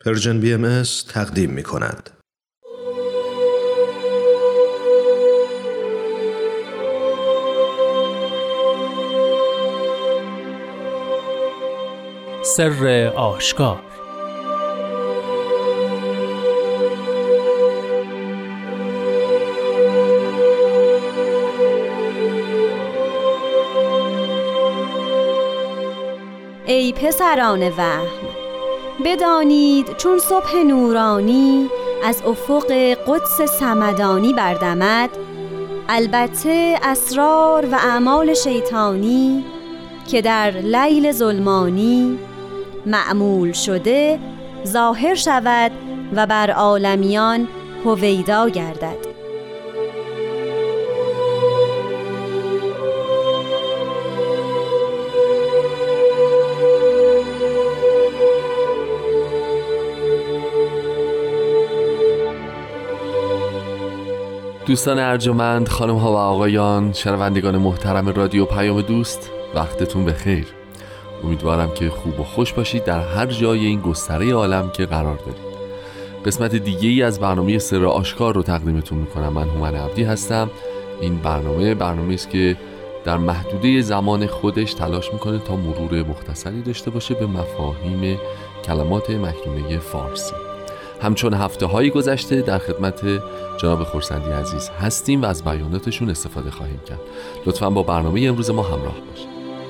پرژن BMS تقدیم می کند. سر آشکار. ای پسران وهم، بدانید چون صبح نورانی از افق قدس صمدانی بردمد، البته اسرار و اعمال شیطانی که در لیل ظلمانی معمول شده ظاهر شود و بر عالمیان هویدا گردد. دوستان ارجمند، خانم ها و آقایان، شنوندگان محترم رادیو پیام دوست، وقتتون بخیر. امیدوارم که خوب و خوش باشید در هر جای این گستره عالم که قرار دارید. قسمت دیگه ای از برنامه سر آشکار رو تقدیمتون میکنم. من هومن عبدی هستم. این برنامه است که در محدوده زمان خودش تلاش میکنه تا مرور مختصری داشته باشه به مفاهیم کلمات مکنونه فارسی. همچون هفته‌های گذشته در خدمت جناب خورسندی عزیز هستیم و از بیاناتشون استفاده خواهیم کرد. لطفاً با برنامه امروز ما همراه باشید.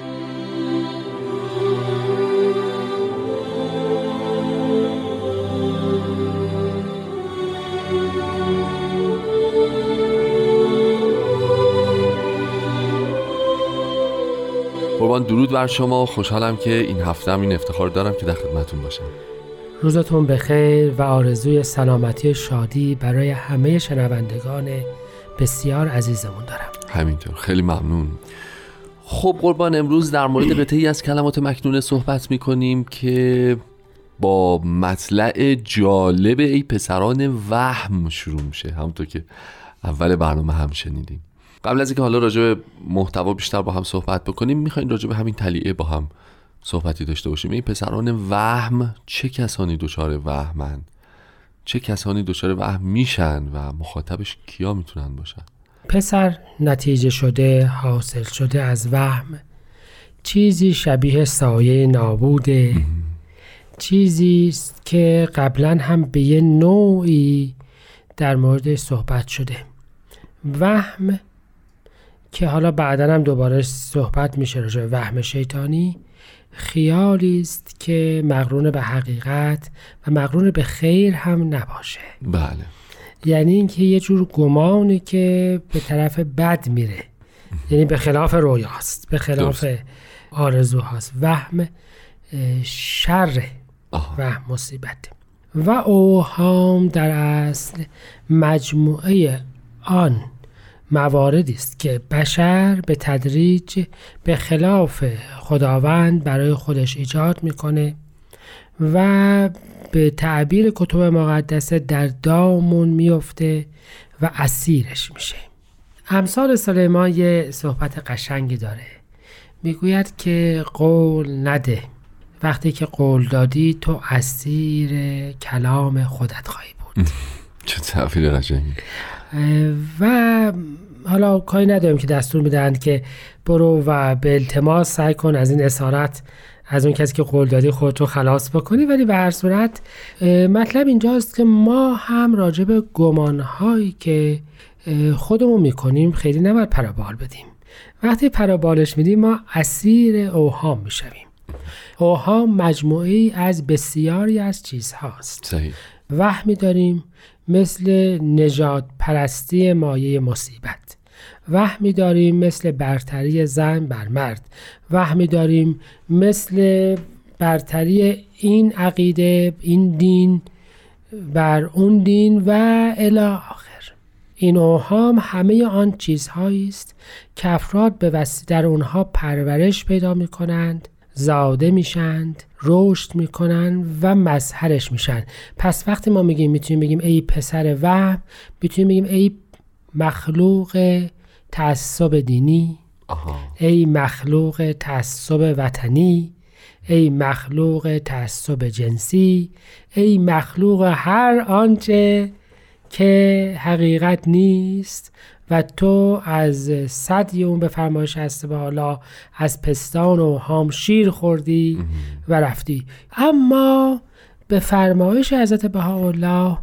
قربان درود بر شما. خوشحالم که این هفته هم این افتخار دارم که در خدمتتون باشم. روزتون بخیر و آرزوی سلامتی و شادی برای همه شنوندگان بسیار عزیزمون دارم. همینطور، خیلی ممنون. خب قربان، امروز در مورد قطعی از کلمات مکنونه صحبت میکنیم که با مطلع جالب ای پسران وهم شروع میشه، همونطور که اول برنامه هم شنیدیم. قبل از اینکه حالا راجع به محتوا بیشتر با هم صحبت بکنیم، میخوایم راجع به همین تلیعه با هم صحبتی داشته باشیم. این پسران وهم، چه کسانی دچار وهمن؟ چه کسانی دچار وهم میشن و مخاطبش کیا میتونن باشن؟ پسر نتیجه شده، حاصل شده از وهم، چیزی شبیه سایه نابوده، چیزی است که قبلا هم به یه نوعی در مورد صحبت شده. وهم که حالا بعدا هم دوباره صحبت میشه راجع به وهم شیطانی، خیالی است که مقرون به حقیقت و مقرون به خیر هم نباشه. بله. یعنی اینکه یه جور گمانی که به طرف بد میره، یعنی به خلاف رویاست، به خلاف آرزوهاست. وهم شر، وهم مصیبت. و اوهام در اصل مجموعه آن مواردی است که بشر به تدریج به خلاف خداوند برای خودش ایجاد میکنه و به تعبیر کتب مقدسه در دامون میفته و اسیرش میشه. امثال سلیمان یه صحبت قشنگی داره، میگوید که قول نده، وقتی که قول دادی تو اسیر کلام خودت خواهی بود. چه تعبیر قشنگی. و حالا کاری نداریم که دستور میدهند که برو و به التماس سعی کن از این اسارت از اون کسی که قول دادی خودتو خلاص بکنی، ولی به هر صورت مطلب اینجاست که ما هم راجع به گمانهایی که خودمون میکنیم خیلی نباید پرابال بدیم. وقتی پرابالش میدیم ما اسیر اوهام میشویم. اوهام مجموعی از بسیاری از چیزهاست. صحیح. وهمی داریم مثل نژاد پرستی مایه مصیبت، وهمی داریم مثل برتری زن بر مرد، وهمی داریم مثل برتری این عقیده، این دین بر اون دین و الی آخر. این اوهام همه آن چیزهایی است که افراد به وسیله در اونها پرورش پیدا می کنند، زاده میشند، رشد میکنن و مظهرش میشن. پس وقتی ما میتونیم بگیم ای پسر وهم، میتونیم بگیم ای مخلوق تعصب دینی، ای مخلوق تعصب وطنی، ای مخلوق تعصب جنسی، ای مخلوق هر آنچه که حقیقت نیست و تو از صدی اون به فرمایش هست به حالا از پستان و هام شیر خوردی و رفتی. اما به فرمایش حضرت بهاءالله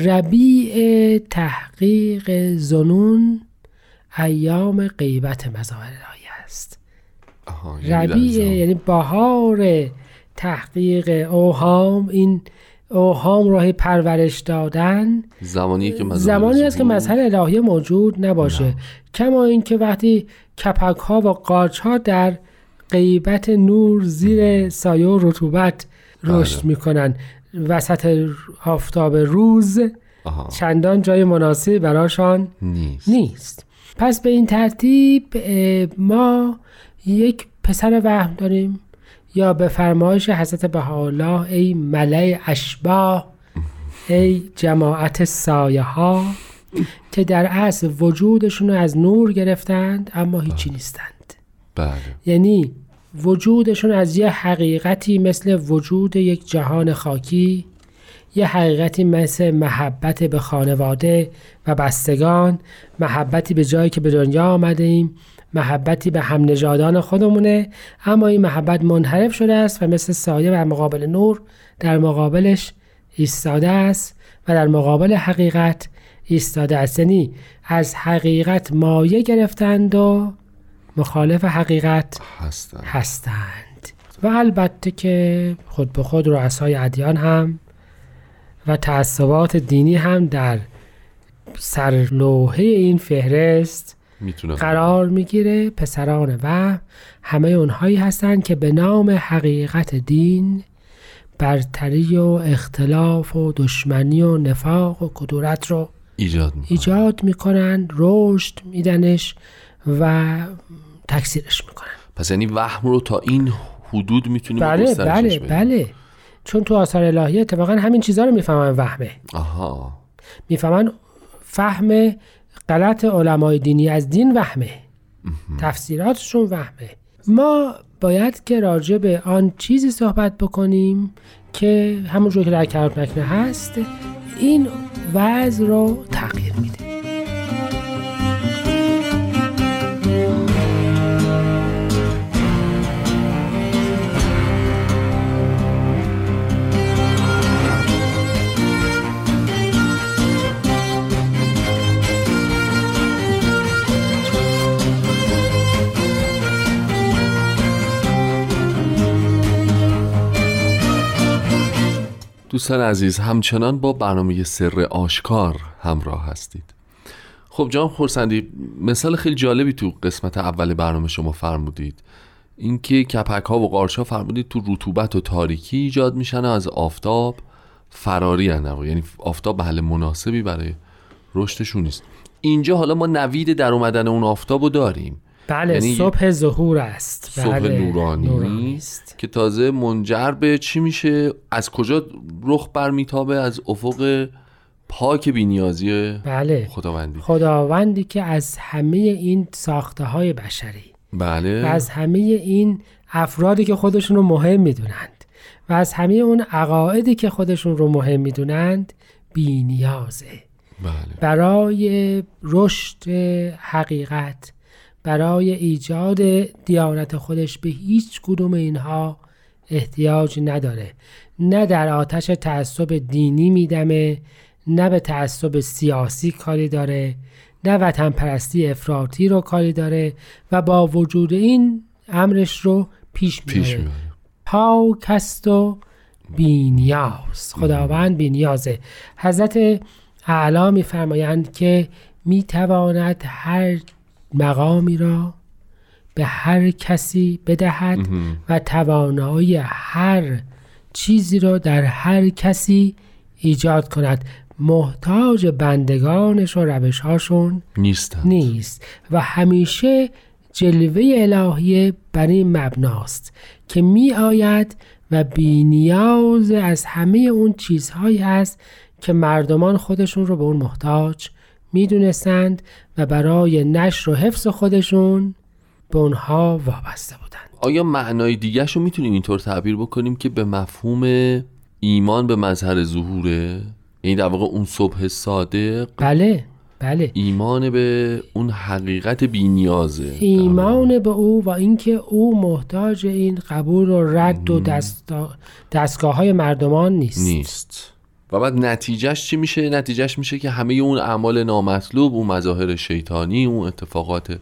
ربیع تحقیق ظنون ایام غیبت مظاهر الهی است. ربیع یعنی بهار تحقیق اوهام، این اوهام راه پرورش دادن زمانی است که مظهر الهی موجود نباشه. کما این که وقتی کپک ها و قارچ ها در غیبت نور زیر سایه و رطوبت رشد میکنن، وسط آفتاب روز چندان جای مناسب براشان نیست. پس به این ترتیب ما یک پسر وهم داریم، یا به فرمایش حضرت بهاءالله ای ملأ اشباح، ای جماعت سایه ها که در اصل وجودشون از نور گرفتند اما هیچی نیستند. یعنی وجودشون از یه حقیقتی مثل وجود یک جهان خاکی، یه حقیقتی مثل محبت به خانواده و بستگان، محبتی به جایی که به دنیا آمده ایم، محبتی به هم نژادان خودمونه، اما این محبت منحرف شده است و مثل سایه بر مقابل نور در مقابلش ایستاده است و در مقابل حقیقت ایستاده است. یعنی از حقیقت مایه گرفتند و مخالف حقیقت هستند. و البته که خود به خود رؤسای ادیان هم و تعصبات دینی هم در سرلوحه این فهرست قرار میگیره. پسران وهم همه اونهایی هستند که به نام حقیقت دین برتری و اختلاف و دشمنی و نفاق و کدورت رو ایجاد میکنن، رشد میدنش و تکثیرش میکنن. پس یعنی وهم رو تا این حدود میتونیم گسترشش بدیم. بله، چون تو آثار الهی اتفاقا همین چیزها رو میفهمن وهمه. میفهمن فهم غلط علمای دینی از دین وهمه، تفسیراتشون وهمه. ما باید که راجع به آن چیزی صحبت بکنیم که همونجور که در کلام مکنه هست این وضع رو تغییر میده. دوستان عزیز، همچنان با برنامه سر آشکار همراه هستید. خب جناب خورسندی، مثال خیلی جالبی تو قسمت اول برنامه شما فرمودید، اینکه کپک ها و قارچ ها فرمودید تو رطوبت و تاریکی ایجاد میشن و از آفتاب فراری هستن، یعنی آفتاب محل مناسبی برای رشدشون نیست. اینجا حالا ما نوید در اومدن اون آفتابو داریم. بله، یعنی صبح ظهور است، صبح نورانی است که تازه منجر به چی میشه؟ از کجا رخ برمیتابه؟ از افق پاک بی‌نیازی خداوندی که از همه این ساخته های بشری و از همه این افرادی که خودشون رو مهم میدونند و از همه اون عقایدی که خودشون رو مهم میدونند بی‌نیازه. برای رشد حقیقت، برای ایجاد دیانت خودش به هیچ کدوم اینها احتیاج نداره. نه در آتش تعصب دینی میدمه، نه به تعصب سیاسی کاری داره، نه وطن پرستی افراطی رو کاری داره و با وجود این امرش رو پیش میبره. پاک است و بی‌نیاز. خداوند بی‌نیازه. حضرت اعلی میفرمایند که میتواند هر مقامی را به هر کسی بدهد و توانایی هر چیزی را در هر کسی ایجاد کند. محتاج بندگانش و روش‌هاشون نیست و همیشه جلوه الهیه بر این مبناست که می آید و بی نیاز از همه اون چیزهایی هست که مردمان خودشون رو به اون محتاج میدونستند و برای نشر و حفظ خودشون به اونها وابسته بودند. آیا معنای دیگه‌ش رو میتونیم اینطور تعبیر بکنیم که به مفهوم ایمان به مظهر ظهوره؟ یعنی در واقع اون صبح صادق بله ایمان به اون حقیقت بی‌نیازه، ایمان به او و اینکه او محتاج این قبول و رد و دستگاه‌های مردمان نیست. و بعد نتیجهش چی میشه؟ نتیجهش میشه که همه اون اعمال نامطلوب، اون مظاهر شیطانی، اون اتفاقات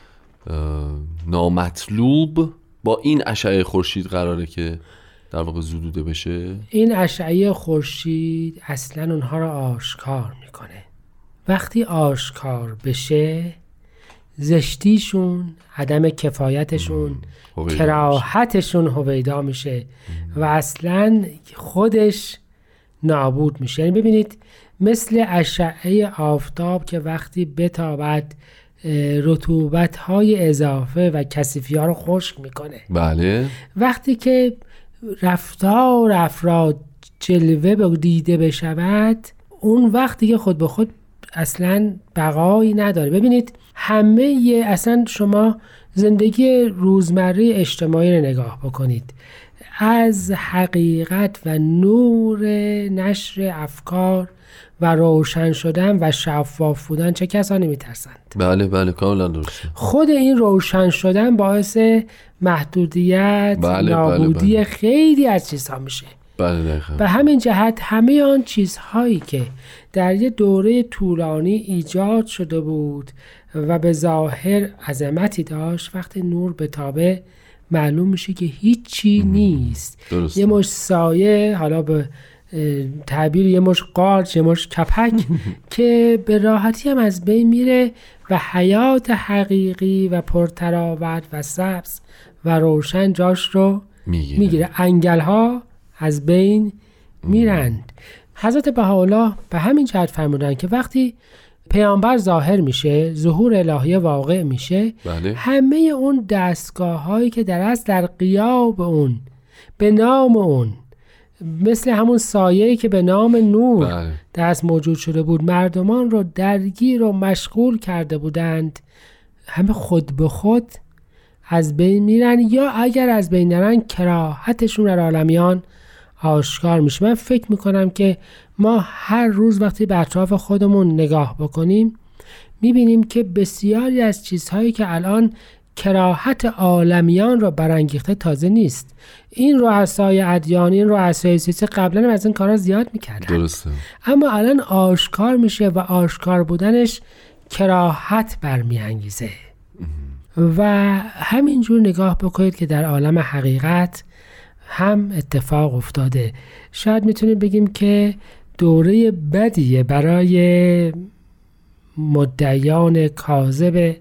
نامطلوب با این اشعه خورشید قراره که در واقع زدوده بشه. این اشعه خورشید اصلا اونها رو آشکار میکنه. وقتی آشکار بشه زشتیشون، عدم کفایتشون، کراهتشون هویدا میشه و اصلا خودش نابود میشه. یعنی ببینید مثل اشعه آفتاب که وقتی بتابد رطوبت‌های اضافه و کثیفی‌ها رو خشک میکنه، بله، وقتی که رفتار افراد جلوه دیده بشود اون وقتی که خود به خود اصلا بقایی نداره. ببینید همه اصلا شما زندگی روزمره اجتماعی رو نگاه بکنید، از حقیقت و نور نشر افکار و روشن شدن و شفاف بودن چه کسانی میترسند؟ بله کاملا درسته. خود این روشن شدن باعث محدودیت، نابودی بله. خیلی از چیزها میشه. بله دقیقا. به همین جهت همه آن چیزهایی که در یه دوره طولانی ایجاد شده بود و به ظاهر عظمتی داشت، وقتی نور بتابه معلوم میشه که هیچی نیست. درسته. یه مش سایه، حالا به تعبیر یه مش قارچ، یه مش کپک که به راحتی هم از بین میره و حیات حقیقی و پرتراوت و سبز و روشن جاش رو میگیره. انگل ها از بین میرند. حضرت بهاءالله به همین جهت فرمودن که وقتی پیامبر ظاهر میشه، ظهور الهی واقع میشه، بله. همه اون دستگاه هایی که در اصل در غیاب اون به نام اون مثل همون سایه‌ای که به نام نور بله. دست موجود شده بود مردمان رو درگیر و مشغول کرده بودند، همه خود به خود از بین میرن یا اگر از بین نرن کراهتشون در عالمیان آشکار میشه. من فکر میکنم که ما هر روز وقتی به اطراف خودمون نگاه بکنیم میبینیم که بسیاری از چیزهایی که الان کراهت عالمیان رو برانگیخته تازه نیست. این رؤسای ادیان، این رؤسای سیاسی قبلا هم از این کارا زیاد میکردن. درسته. اما الان آشکار میشه و آشکار بودنش کراهت برمیانگیزه. و همینجور نگاه بکنید که در عالم حقیقت هم اتفاق افتاده. شاید میتونیم بگیم که دوره بدیه برای مدعیان کاذب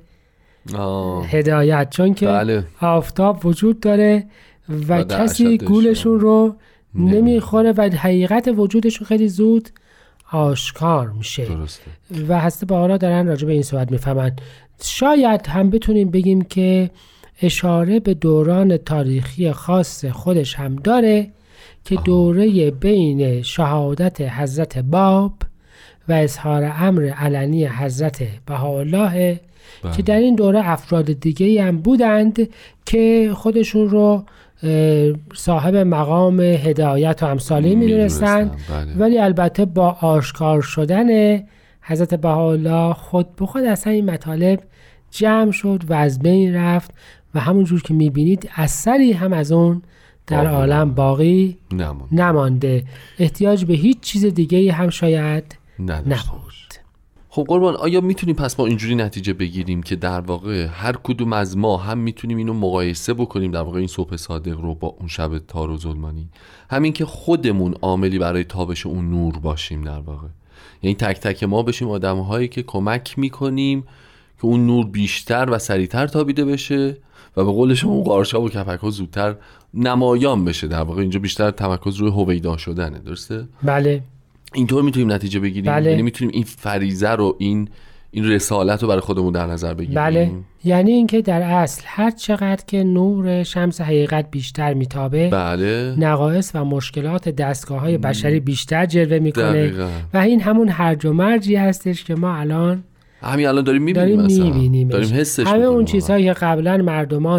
هدایت، چون که بله. آفتاب وجود داره و کسی گولشون رو نمیخوره و حقیقت وجودشون خیلی زود آشکار میشه. درسته. و حضرت بهاءالله دارن راجع به این صحبت میفهمن. شاید هم بتونیم بگیم که اشاره به دوران تاریخی خاص خودش هم داره که دوره بین شهادت حضرت باب و اظهار امر علنی حضرت بهاءالله که در این دوره افراد دیگه هم بودند که خودشون رو صاحب مقام هدایت و امثالی می‌دونستند، ولی البته با آشکار شدن حضرت بهاءالله خود به خود اصلا این مطالب جمع شد و از بین رفت و همونجور که میبینید اثری هم از اون در عالم باقی نمانده. احتیاج به هیچ چیز دیگه هم شاید نبود. خب قربان، آیا میتونیم پس ما اینجوری نتیجه بگیریم که در واقع هر کدوم از ما هم میتونیم اینو مقایسه بکنیم، در واقع این صبح صادق رو با اون شب تار و ظلمانی، همین که خودمون عاملی برای تابش اون نور باشیم در واقع، یعنی تک تک ما بشیم آدم‌هایی که کمک میکنیم که اون نور بیشتر و سریعتر تابیده بشه و به قول شما اون قارچ‌ها و کپک‌ها زودتر نمایان بشه. در واقع اینجا بیشتر تمرکز روی هویدا شدنه. درسته؟ بله. اینطور میتونیم نتیجه بگیریم. بله. یعنی میتونیم این فریضه رو این رسالت رو برای خودمون در نظر بگیریم. بله. یعنی اینکه در اصل هر چقدر که نور شمس حقیقت بیشتر میتابه، بله، نقایص و مشکلات دستگاه‌های بشری بیشتر جلوه میکنه و این همون هرج و مرجی هستش که ما الان داریم میبینیم، داریم حسش همه اون چیزهایی که قبلا مردمان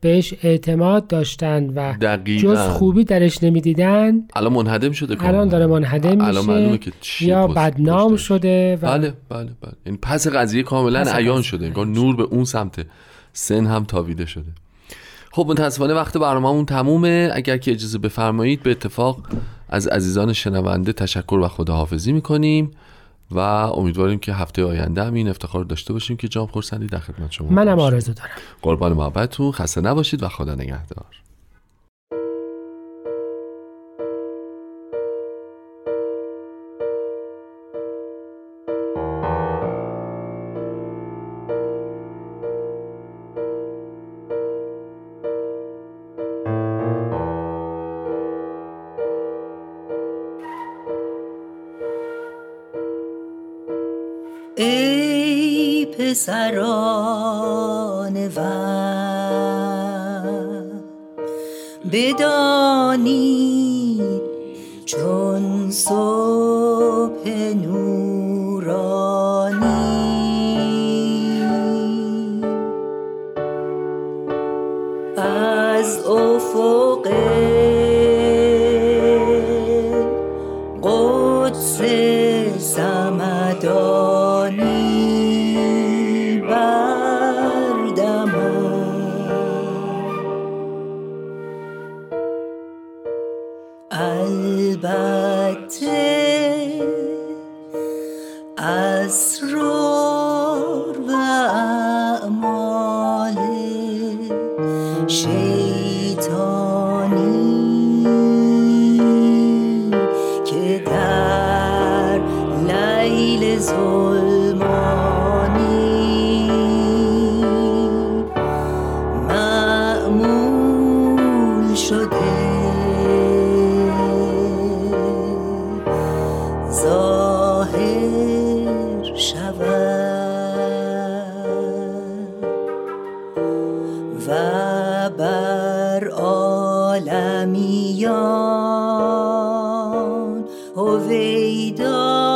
بهش اعتماد داشتن و دقیقاً. جز خوبی درش نمیدیدن الان منهدم شده کاملا. الان داره منهدم الان معلومه میشه که چیه یا پشت- بدنام پشتش. شده و بله. این پس قضیه کاملا پس عیان قضیه شده، عیان انگار نور به اون سمت سن هم تابیده شده. خب متاسفانه وقت برنامه‌مون تمومه. اگر که اجازه بفرمایید به اتفاق از عزیزان شنونده تشکر و خداحافظی میکنیم و امیدواریم که هفته آینده هم این افتخار رو داشته باشیم که جام خورسندی در خدمت شما منم باشیم. آرزو دارم. قربان محبتتون، خسته نباشید و خدا نگهدار. ای پسران وقت بدانید چون صبح نورانی از افق قدس سمدانی بردمد. البته اسرار و اعمال شیطانی که در لیل ظلمانی معمول شده ظاهر شود و بر عالمیان هویدا